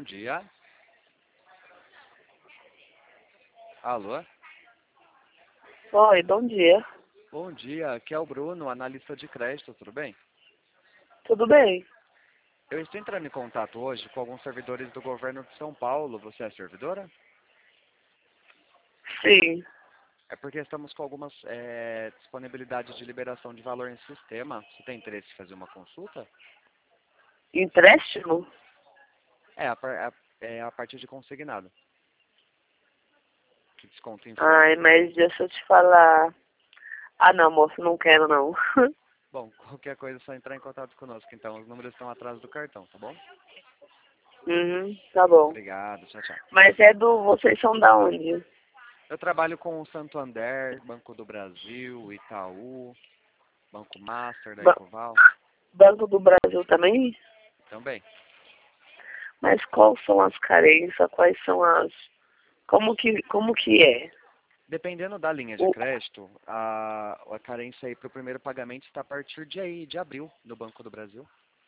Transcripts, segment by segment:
dia. Alô? Oi, bom dia. Bom dia, aqui é o Bruno, analista de crédito, tudo bem? Tudo bem? Eu estou entrando em contato hoje com alguns servidores do governo de São Paulo. Você é servidora? Sim. É porque estamos com algumas disponibilidades de liberação de valor em sistema. Você tem interesse em fazer uma consulta? Empréstimo? É a partir de consignado. Que desconto em Ai, FII. mas deixa eu te falar. Ah, não, moço, não quero não. Bom, qualquer coisa é só entrar em contato conosco, então. Os números estão atrás do cartão, tá bom? Uhum, tá bom. Obrigado, tchau, tchau. Mas vocês são da onde? Eu trabalho com o Santander, Banco do Brasil, Itaú, Banco Master, da Ba- Ecoval, Banco do Brasil também? também. Mas quais são as carências? Quais são as... Como que é? Dependendo da linha de O, crédito, a carência aí para o primeiro pagamento está a partir de abril do Banco do Brasil.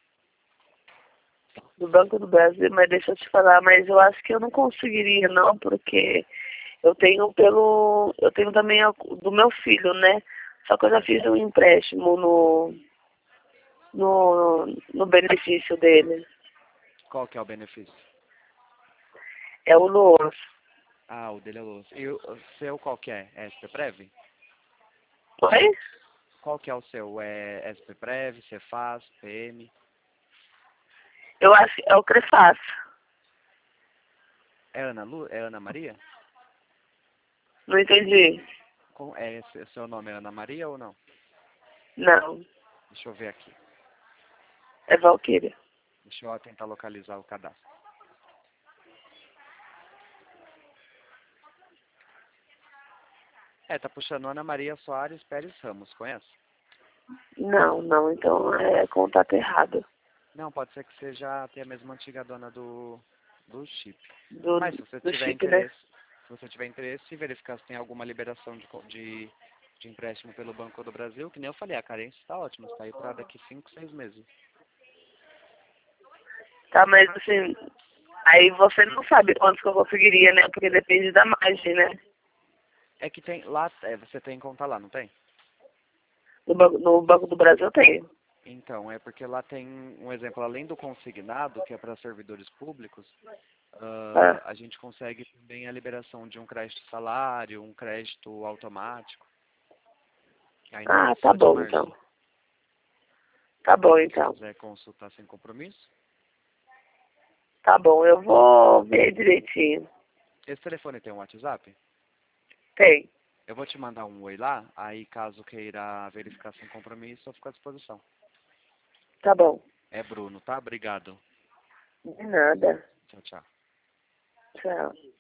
do Banco do Brasil, mas deixa eu te falar, mas eu acho que eu não conseguiria não, porque eu tenho também do meu filho, né? Só que eu já fiz um empréstimo no benefício dele. Qual que é o benefício? É o Loas. Ah, o dele é Luz. E o seu qual que é? É SPPrev? Oi? Qual que é o seu? É SPPrev, Cefaz, PM? Eu acho que é o Crefaz. É Ana Lu? É Ana Maria? Não entendi. Seu nome é Ana Maria ou não? Não, Deixa eu ver aqui. é Valquíria. Deixa eu tentar localizar o cadastro. Tá puxando Ana Maria Soares Pérez Ramos, conhece? Não, não, então é contato errado. Não, pode ser que seja até a mesma antiga dona do chip. Do, Mas se você do tiver chip, né? interesse, verificar se tem alguma liberação de empréstimo pelo Banco do Brasil, que nem eu falei, a carência está ótima, está aí para daqui 5, 6 meses. Tá, mas assim, aí você não sabe quanto que eu conseguiria, né? Porque depende da margem, né? É que tem lá, você tem conta lá, não tem? No Banco do Brasil eu tenho. Então, é porque lá tem um exemplo, além do consignado, que é para servidores públicos, Ah, a gente consegue também a liberação de um crédito salário, um crédito automático, que aí não tá precisa de bom margem. então. Tá bom Se então. quiser consultar sem compromisso. Tá bom, eu vou ver direitinho. Esse telefone tem um WhatsApp? Tem. Eu vou te mandar um oi lá, aí caso queira verificar sem compromisso, eu fico à disposição. Tá bom. É Bruno, tá? Obrigado. De nada. Tchau, tchau. Tchau.